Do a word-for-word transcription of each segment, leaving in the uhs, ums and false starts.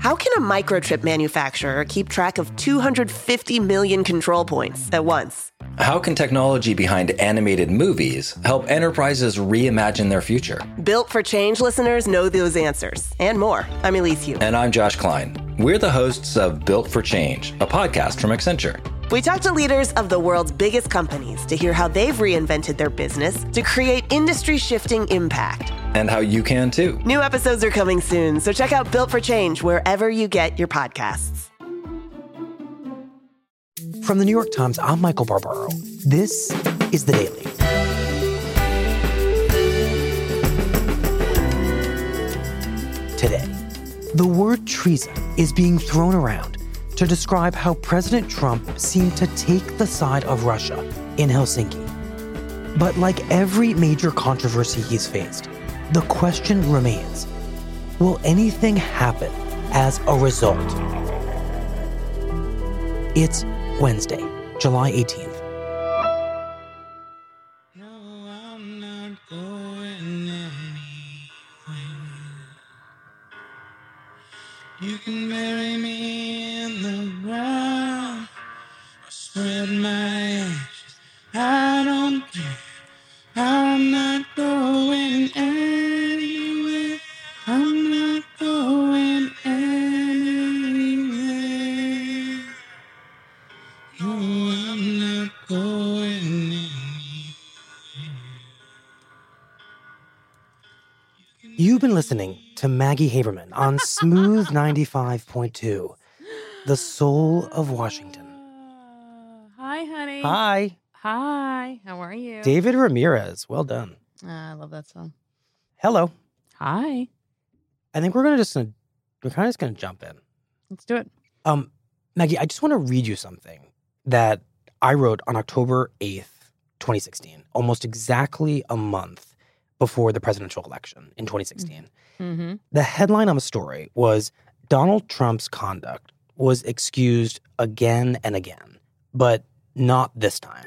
How can a microchip manufacturer keep track of two hundred fifty million control points at once? How can technology behind animated movies help enterprises reimagine their future? Built for Change listeners know those answers and more. I'm Elise Hu. And I'm Josh Klein. We're the hosts of Built for Change, a podcast from Accenture. We talk to leaders of the world's biggest companies to hear how they've reinvented their business to create industry-shifting impact. And how you can too. New episodes are coming soon, so check out Built for Change wherever you get your podcasts. From the New York Times, I'm Michael Barbaro. This is The Daily. Today, the word treason is being thrown around to describe how President Trump seemed to take the side of Russia in Helsinki. But like every major controversy he's faced, the question remains, will anything happen as a result? It's Wednesday, July eighteenth. No, I'm not going anywhere. You can bury me in the ground or spread my ashes. I don't care. I'm not going anywhere. I'm not going anywhere. No, I'm not going anywhere. You've been listening to Maggie Haberman on Smooth ninety-five point two, the soul of Washington. Uh, hi, honey. Hi. Hi. How are you? David Ramirez. Well done. Uh, I love that song. Hello. Hi. I think we're gonna just gonna, we're kind of just gonna jump in. Let's do it. Um, Maggie, I just want to read you something that I wrote on October eighth, twenty sixteen, almost exactly a month before the presidential election in twenty sixteen. Mm-hmm. The headline on the story was Donald Trump's conduct was excused again and again, but not this time.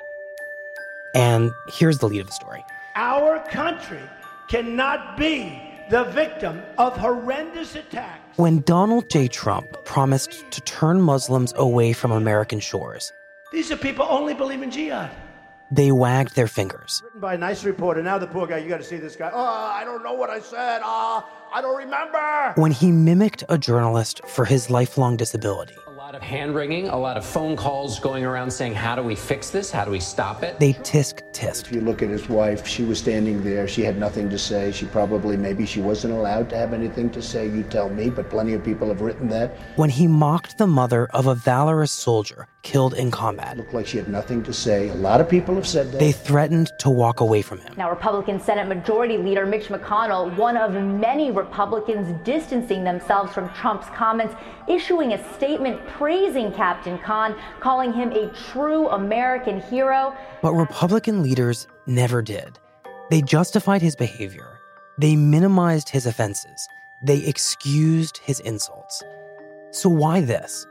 And here's the lead of the story. Our country cannot be the victim of horrendous attacks. When Donald J. Trump promised to turn Muslims away from American shores, These are people who only believe in jihad. they wagged their fingers. Written by a nice reporter. Now the poor guy, you got to see this guy. Oh, I don't know what I said. Ah, I don't remember. When he mimicked a journalist for his lifelong disability, A lot of hand-wringing, a lot of phone calls going around saying, how do we fix this? How do we stop it? they tisk-tissed. If you look at his wife, she was standing there. She had nothing to say. She probably, maybe she wasn't allowed to have anything to say. You tell me, but plenty of people have written that. When he mocked the mother of a valorous soldier killed in combat, Looked like she had nothing to say. A lot of people have said that. they threatened to walk away from him. Now, Republican Senate Majority Leader Mitch McConnell, one of many Republicans distancing themselves from Trump's comments, issuing a statement praising Captain Khan, calling him a true American hero. But Republican leaders never did. They justified his behavior. They minimized his offenses. They excused his insults. So why this?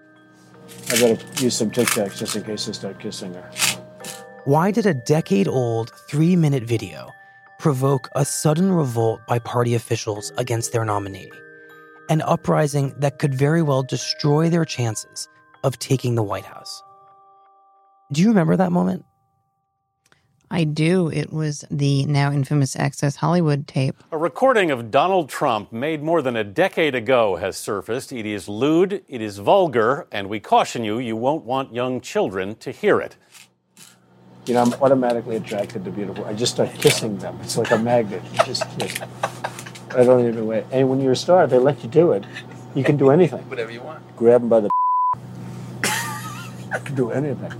I gotta use some Tic Tacs just in case I start kissing her. Why did a decade-old three-minute video provoke a sudden revolt by party officials against their nominee? An uprising that could very well destroy their chances of taking the White House. Do you remember that moment? I do. It was the now infamous Access Hollywood tape. A recording of Donald Trump made more than a decade ago has surfaced. It is lewd, it is vulgar, and we caution you, you won't want young children to hear it. You know, I'm automatically attracted to beautiful. I just start kissing them. It's like a magnet. You just kiss. I don't even wait. And when you're a star, they let you do it. You can do anything. Whatever you want. Grab them by the you can do anything.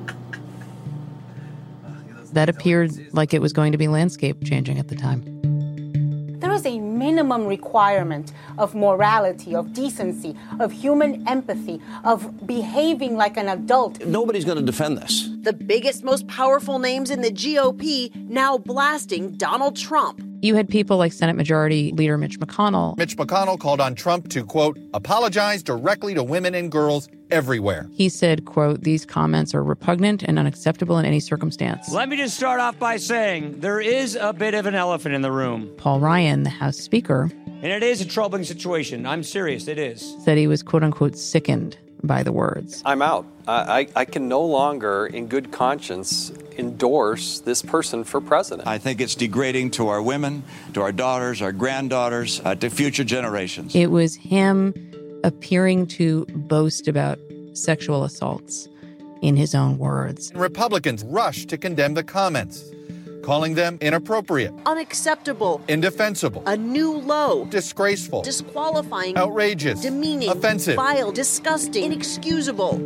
That appeared like it was going to be landscape changing at the time. There is a minimum requirement of morality, of decency, of human empathy, of behaving like an adult. Nobody's going to defend this. The biggest, most powerful names in the G O P now blasting Donald Trump. You had people like Senate Majority Leader Mitch McConnell. Mitch McConnell called on Trump to, quote, apologize directly to women and girls everywhere. He said, quote, these comments are repugnant and unacceptable in any circumstance. Let me just start off by saying there is a bit of an elephant in the room. Paul Ryan, the House Speaker, and it is a troubling situation. I'm serious, it is. Said he was, quote unquote, sickened by the words. I'm out. I, I can no longer, in good conscience, endorse this person for president. I think it's degrading to our women, to our daughters, our granddaughters, uh, to future generations. It was him appearing to boast about sexual assaults in his own words. Republicans rushed to condemn the comments, calling them inappropriate, unacceptable, indefensible, a new low, disgraceful, disqualifying, outrageous, demeaning, offensive, vile, disgusting, inexcusable.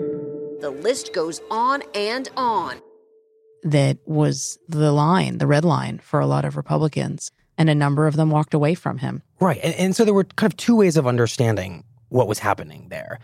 The list goes on and on. That was the line, the red line for a lot of Republicans. And a number of them walked away from him. Right. And, and so there were kind of two ways of understanding what was happening there.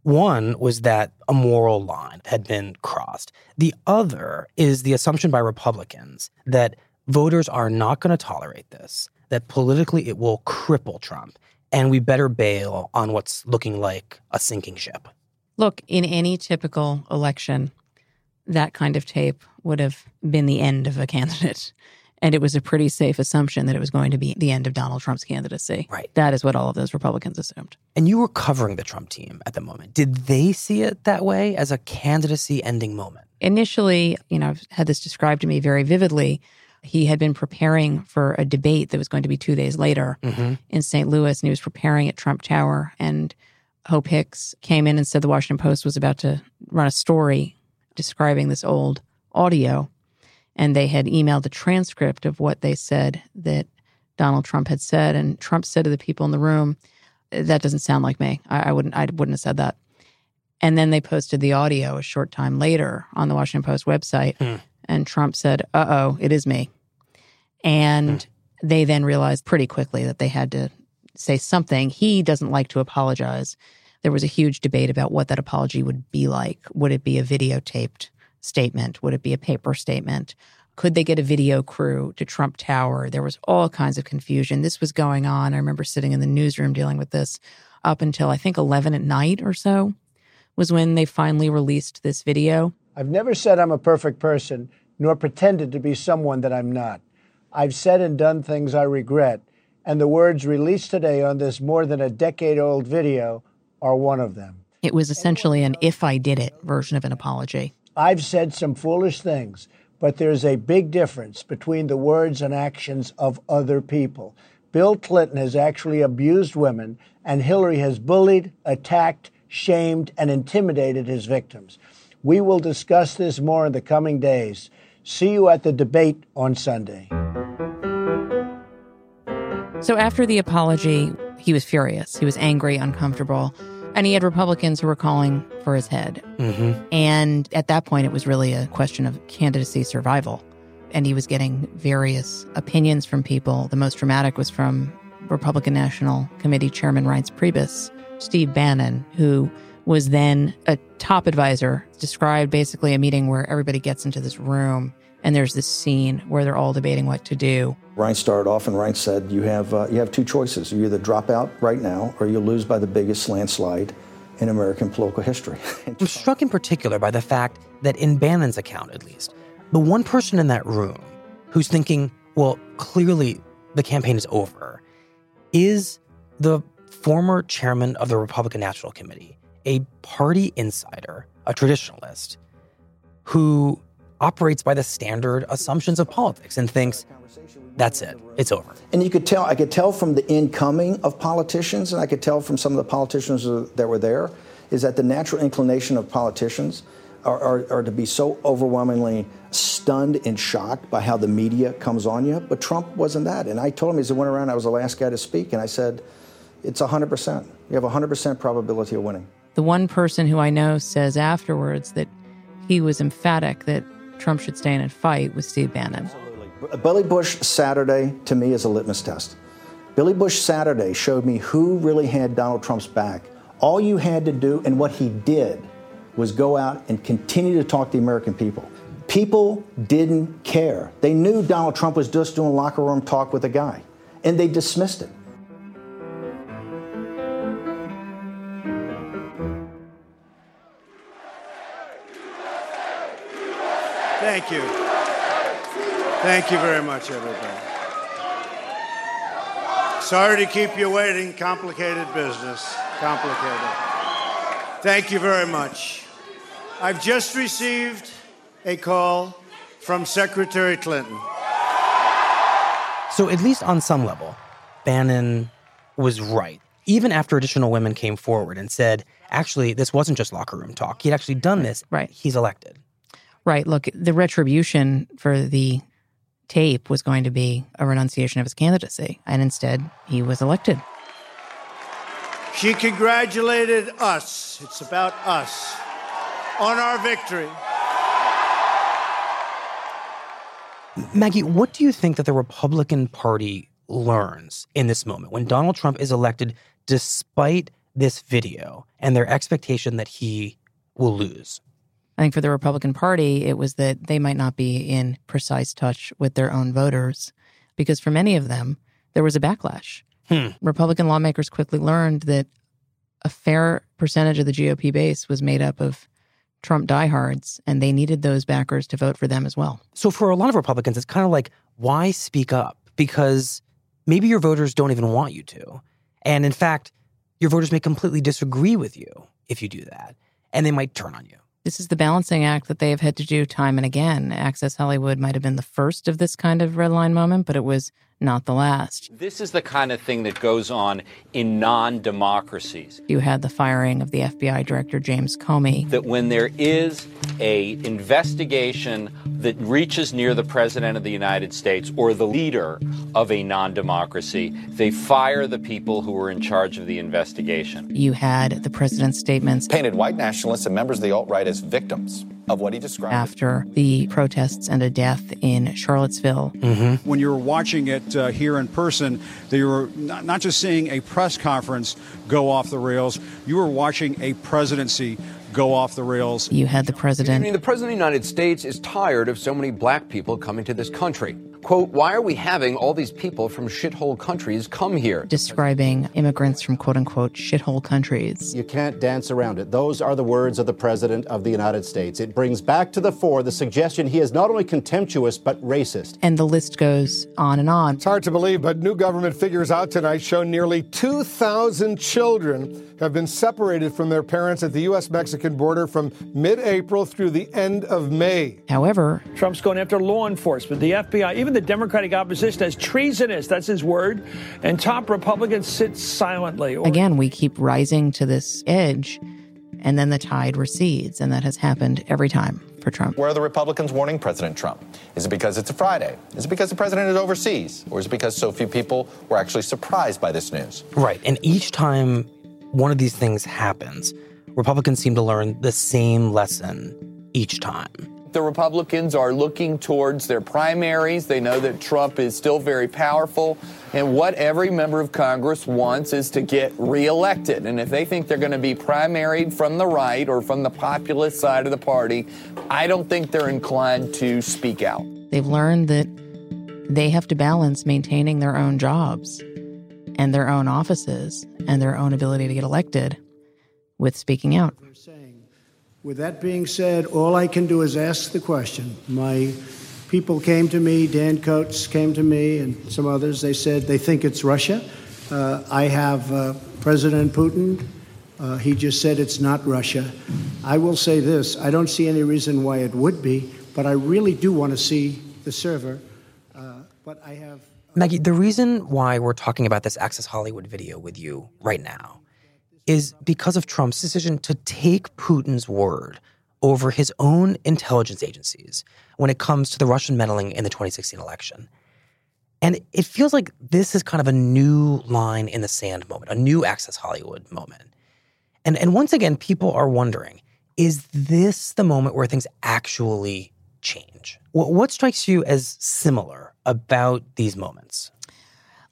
One was that a moral line had been crossed. The other is the assumption by Republicans that voters are not going to tolerate this, that politically it will cripple Trump, and we better bail on what's looking like a sinking ship. Look, in any typical election, that kind of tape would have been the end of a candidate. And it was a pretty safe assumption that it was going to be the end of Donald Trump's candidacy. Right. That is what all of those Republicans assumed. And you were covering the Trump team at the moment. Did they see it that way as a candidacy ending moment? Initially, you know, I've had this described to me very vividly. He had been preparing for a debate that was going to be two days later mm-hmm. in Saint Louis, and he was preparing at Trump Tower. And Hope Hicks came in and said the Washington Post was about to run a story describing this old audio. And they had emailed a transcript of what they said that Donald Trump had said. And Trump said to the people in the room, that doesn't sound like me. I, I wouldn't I wouldn't have said that. And then they posted the audio a short time later on the Washington Post website. Mm. And Trump said, uh-oh, it is me. And mm. they then realized pretty quickly that they had to say something. He doesn't like to apologize. There was a huge debate about what that apology would be like. Would it be a videotaped statement? Would it be a paper statement? Could they get a video crew to Trump Tower? There was all kinds of confusion. This was going on. I remember sitting in the newsroom dealing with this up until I think eleven at night or so was when they finally released this video. I've never said I'm a perfect person, nor pretended to be someone that I'm not. I've said and done things I regret, and the words released today on this more than a decade-old video are one of them. It was essentially an if I did it version of an apology. I've said some foolish things, but there's a big difference between the words and actions of other people. Bill Clinton has actually abused women, and Hillary has bullied, attacked, shamed, and intimidated his victims. We will discuss this more in the coming days. See you at the debate on Sunday. So after the apology, he was furious. He was angry, uncomfortable. And he had Republicans who were calling for his head. Mm-hmm. And at that point, it was really a question of candidacy survival. And he was getting various opinions from people. The most dramatic was from Republican National Committee Chairman Reince Priebus, Steve Bannon, who was then a top advisor, described basically a meeting where everybody gets into this room and there's this scene where they're all debating what to do. Reince started off and Reince said, you have uh, you have two choices. You either drop out right now or you lose by the biggest landslide in American political history. I'm struck in particular by the fact that in Bannon's account, at least, the one person in that room who's thinking, well, clearly the campaign is over, is the former chairman of the Republican National Committee, a party insider, a traditionalist, who operates by the standard assumptions of politics and thinks, that's it, it's over. And you could tell, I could tell from the incoming of politicians, and I could tell from some of the politicians that were there, is that the natural inclination of politicians are, are, are to be so overwhelmingly stunned and shocked by how the media comes on you. But Trump wasn't that. And I told him as I went around, I was the last guy to speak, and I said, it's one hundred percent. You have a one hundred percent probability of winning. The one person who I know says afterwards that he was emphatic that Trump should stay in and fight was Steve Bannon. Billy Bush Saturday, to me, is a litmus test. Billy Bush Saturday showed me who really had Donald Trump's back. All you had to do, and what he did, was go out and continue to talk to the American people. People didn't care. They knew Donald Trump was just doing locker room talk with a guy, and they dismissed it. Thank you. Thank you very much, everybody. Sorry to keep you waiting. Complicated business. Complicated. Thank you very much. I've just received a call from Secretary Clinton. So at least on some level, Bannon was right. Even after additional women came forward and said, actually, this wasn't just locker room talk. He'd actually done this. Right. He's elected. Right. Look, the retribution for the tape was going to be a renunciation of his candidacy. And instead, he was elected. She congratulated us. It's about us. On our victory. Maggie, what do you think that the Republican Party learns in this moment when Donald Trump is elected despite this video and their expectation that he will lose? I think for the Republican Party, it was that they might not be in precise touch with their own voters, because for many of them, there was a backlash. Hmm. Republican lawmakers quickly learned that a fair percentage of the G O P base was made up of Trump diehards, and they needed those backers to vote for them as well. So for a lot of Republicans, it's kind of like, why speak up? Because maybe your voters don't even want you to. And in fact, your voters may completely disagree with you if you do that, and they might turn on you. This is the balancing act that they have had to do time and again. Access Hollywood might have been the first of this kind of red line moment, but it was not the last. This is the kind of thing that goes on in non-democracies. You had the firing of the F B I Director James Comey. That when there is a investigation that reaches near the President of the United States or the leader of a non-democracy, they fire the people who were in charge of the investigation. You had the president's statements. Painted white nationalists and members of the alt-right as victims of what he described. After the protests and a death in Charlottesville. Mm-hmm. When you were watching it uh, here in person, you were not, not just seeing a press conference go off the rails, you were watching a presidency go off the rails. You had the president. I mean, the president of the United States is tired of so many black people coming to this country. Quote, why are we having all these people from shithole countries come here? Describing immigrants from quote-unquote shithole countries. You can't dance around it. Those are the words of the President of the United States. It brings back to the fore the suggestion he is not only contemptuous, but racist. And the list goes on and on. It's hard to believe, but new government figures out tonight show nearly two thousand children have been separated from their parents at the U S Mexican border from mid-April through the end of May. However, Trump's going after law enforcement, the F B I, even the Democratic opposition as treasonous. That's his word. And top Republicans sit silently. Again, we keep rising to this edge, and then the tide recedes. And that has happened every time for Trump. Where are the Republicans warning President Trump? Is it because it's a Friday? Is it because the president is overseas? Or is it because so few people were actually surprised by this news? Right. And each time one of these things happens, Republicans seem to learn the same lesson each time. The Republicans are looking towards their primaries. They know that Trump is still very powerful. And what every member of Congress wants is to get reelected. And if they think they're going to be primaried from the right or from the populist side of the party, I don't think they're inclined to speak out. They've learned that they have to balance maintaining their own jobs and their own offices and their own ability to get elected with speaking out. With that being said, all I can do is ask the question. My people came to me, Dan Coates came to me, and some others. They said they think it's Russia. Uh, I have uh, President Putin. Uh, he just said it's not Russia. I will say this. I don't see any reason why it would be, but I really do want to see the server. Uh, but I have... Maggie, the reason why we're talking about this Access Hollywood video with you right now is because of Trump's decision to take Putin's word over his own intelligence agencies when it comes to the Russian meddling in the twenty sixteen election. And it feels like this is kind of a new line in the sand moment, a new Access Hollywood moment. And, and once again, people are wondering, is this the moment where things actually change? What, what strikes you as similar about these moments?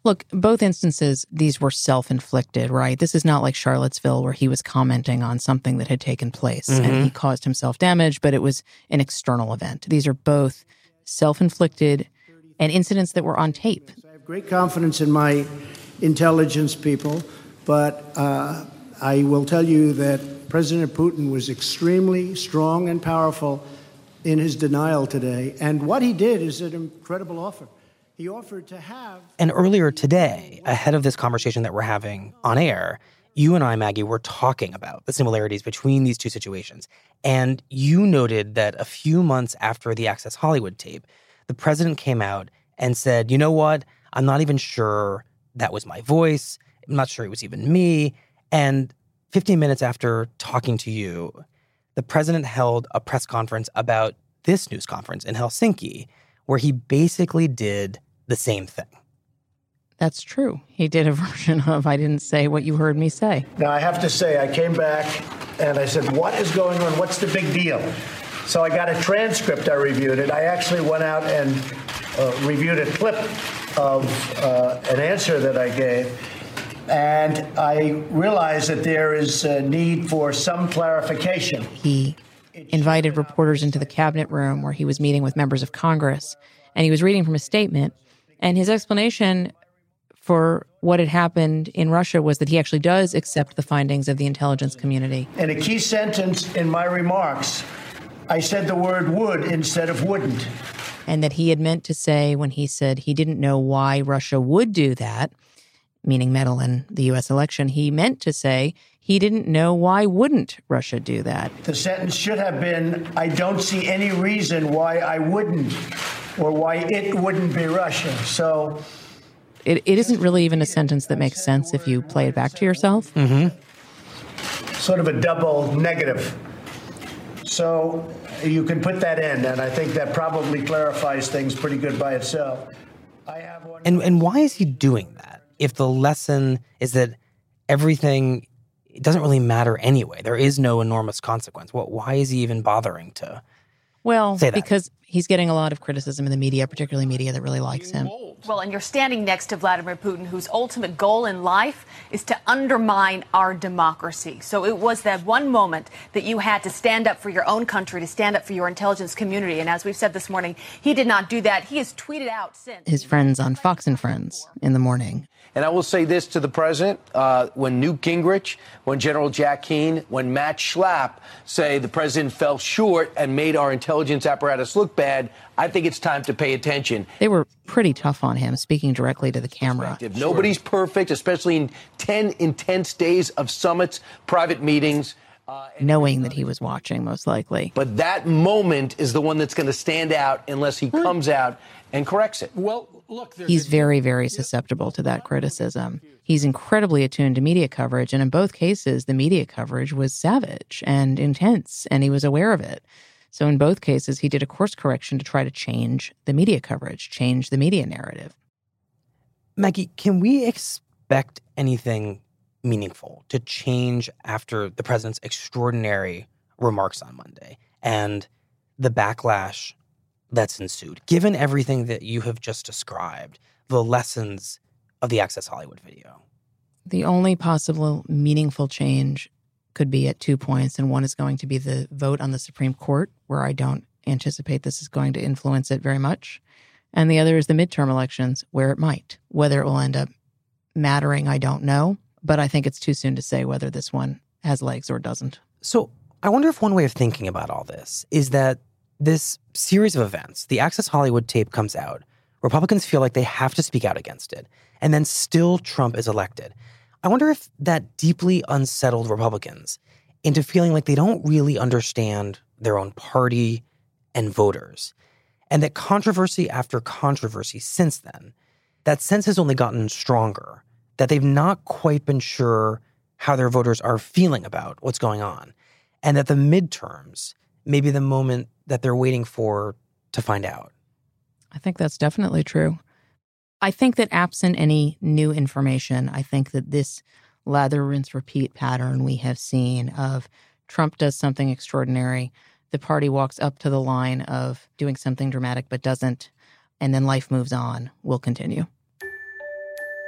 Look, both instances, these were self-inflicted, right? This is not like Charlottesville where he was commenting on something that had taken place Mm-hmm. and he caused himself damage, but it was an external event. These are both self-inflicted and incidents that were on tape. I have great confidence in my intelligence people, but uh, I will tell you that President Putin was extremely strong and powerful in his denial today. And what he did is an incredible offer. He offered to have... And earlier today, ahead of this conversation that we're having on air, you and I, Maggie, were talking about the similarities between these two situations. And you noted that a few months after the Access Hollywood tape, the president came out and said, you know what? I'm not even sure that was my voice. I'm not sure it was even me. And fifteen minutes after talking to you, the president held a press conference about this news conference in Helsinki, where he basically did the same thing. That's true. He did a version of, I didn't say what you heard me say. Now, I have to say, I came back and I said, what is going on? What's the big deal? So I got a transcript. I reviewed it. I actually went out and uh, reviewed a clip of uh, an answer that I gave. And I realized that there is a need for some clarification. He invited reporters into the cabinet room where he was meeting with members of Congress, and he was reading from a statement. And his explanation for what had happened in Russia was that he actually does accept the findings of the intelligence community. In a key sentence in my remarks, I said the word would instead of wouldn't. And that he had meant to say when he said he didn't know why Russia would do that, meaning meddle in the U S election, he meant to say he didn't know why wouldn't Russia do that. The sentence should have been, I don't see any reason why I wouldn't, or why it wouldn't be Russia. So it, it isn't really even a sentence that makes sense if you play it back to yourself. Mm-hmm. Sort of a double negative. So you can put that in, and I think that probably clarifies things pretty good by itself. I have one. And and why is he doing that? If the lesson is that everything, it doesn't really matter anyway. There is no enormous consequence. Well, why is he even bothering to Well, say that? because he's getting a lot of criticism in the media, particularly media that really likes him. Well, and you're standing next to Vladimir Putin, whose ultimate goal in life is to undermine our democracy. So it was that one moment that you had to stand up for your own country, to stand up for your intelligence community. And as we've said this morning, he did not do that. He has tweeted out since. His friends on Fox and Friends in the morning. And I will say this to the president, uh, when Newt Gingrich, when General Jack Keane, when Matt Schlapp say the president fell short and made our intelligence apparatus look bad, I think it's time to pay attention. They were pretty tough on him, speaking directly to the camera. Nobody's perfect, especially in ten intense days of summits, private meetings. Uh, Knowing that he was watching, most likely. But that moment is the one that's going to stand out unless he comes out and corrects it. Well, look, he's very, very susceptible to that criticism. He's incredibly attuned to media coverage, and in both cases, the media coverage was savage and intense, and he was aware of it. So in both cases, he did a course correction to try to change the media coverage, change the media narrative. Maggie, can we expect anything meaningful to change after the president's extraordinary remarks on Monday and the backlash that's ensued? Given everything that you have just described, the lessons of the Access Hollywood video. The only possible meaningful change could be at two points, and one is going to be the vote on the Supreme Court, where I don't anticipate this is going to influence it very much. And the other is the midterm elections, where it might. Whether it will end up mattering, I don't know. But I think it's too soon to say whether this one has legs or doesn't. So I wonder if one way of thinking about all this is that this series of events, the Access Hollywood tape comes out, Republicans feel like they have to speak out against it, and then still Trump is elected. I wonder if that deeply unsettled Republicans into feeling like they don't really understand their own party and voters, and that controversy after controversy since then, that sense has only gotten stronger, that they've not quite been sure how their voters are feeling about what's going on, and that the midterms may be the moment that they're waiting for to find out. I think that's definitely true. I think that absent any new information, I think that this lather, rinse, repeat pattern we have seen of Trump does something extraordinary, the party walks up to the line of doing something dramatic but doesn't, and then life moves on, will continue.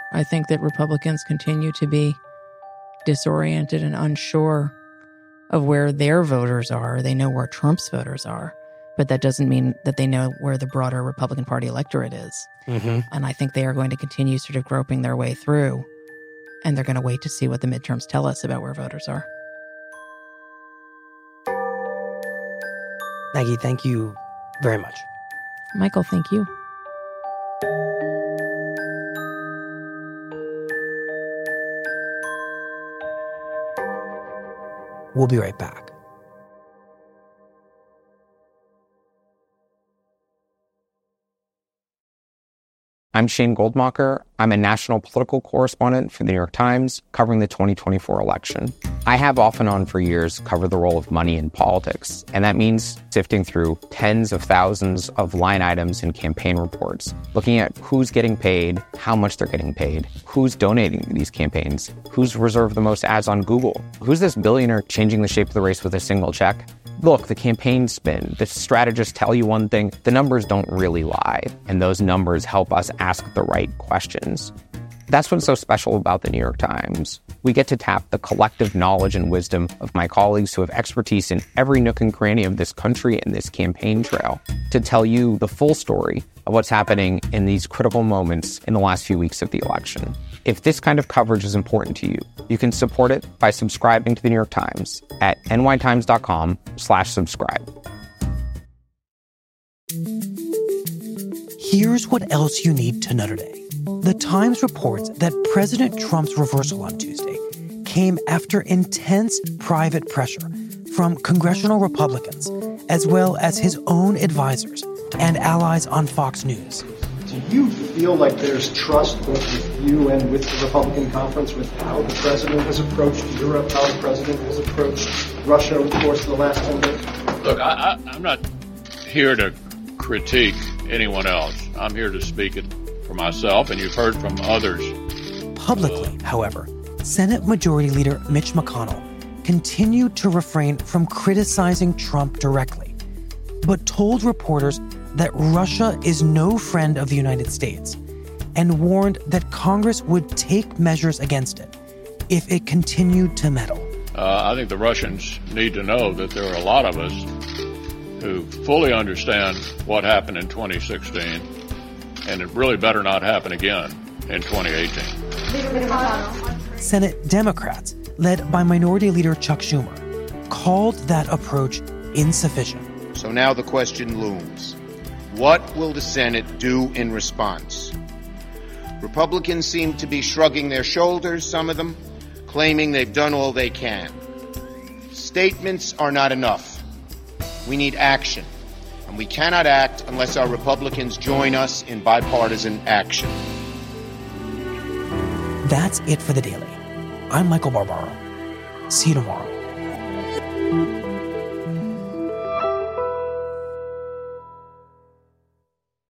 I think that Republicans continue to be disoriented and unsure of where their voters are. They know where Trump's voters are, but that doesn't mean that they know where the broader Republican Party electorate is. Mm-hmm. And I think they are going to continue sort of groping their way through, and they're going to wait to see what the midterms tell us about where voters are. Maggie, thank you very much. Michael, thank you. We'll be right back. I'm Shane Goldmacher. I'm a national political correspondent for the New York Times, covering the twenty twenty-four election. I have off and on for years covered the role of money in politics, and that means sifting through tens of thousands of line items in campaign reports, looking at who's getting paid, how much they're getting paid, who's donating to these campaigns, who's reserved the most ads on Google, who's this billionaire changing the shape of the race with a single check. Look, the campaign spin, the strategists tell you one thing, the numbers don't really lie, and those numbers help us ask the right questions. That's what's so special about the New York Times. We get to tap the collective knowledge and wisdom of my colleagues who have expertise in every nook and cranny of this country and this campaign trail to tell you the full story of what's happening in these critical moments in the last few weeks of the election. If this kind of coverage is important to you, you can support it by subscribing to the New York Times at nytimes.com slash subscribe. Here's what else you need to know today. The Times reports that President Trump's reversal on Tuesday came after intense private pressure from congressional Republicans, as well as his own advisors and allies on Fox News. Do you feel like there's trust both with you and with the Republican conference with how the president has approached Europe, how the president has approached Russia over the course of the last ten days? Look, I, I, I'm not here to critique anyone else. I'm here to speak it for myself, and you've heard from others. Publicly, however, Senate Majority Leader Mitch McConnell continued to refrain from criticizing Trump directly, but told reporters that Russia is no friend of the United States and warned that Congress would take measures against it if it continued to meddle. Uh, I think the Russians need to know that there are a lot of us who fully understand what happened in twenty sixteen, and it really better not happen again in twenty eighteen. Senate Democrats, led by Minority Leader Chuck Schumer, called that approach insufficient. So now the question looms. What will the Senate do in response? Republicans seem to be shrugging their shoulders, some of them, claiming they've done all they can. Statements are not enough. We need action, and we cannot act unless our Republicans join us in bipartisan action. That's it for The Daily. I'm Michael Barbaro. See you tomorrow.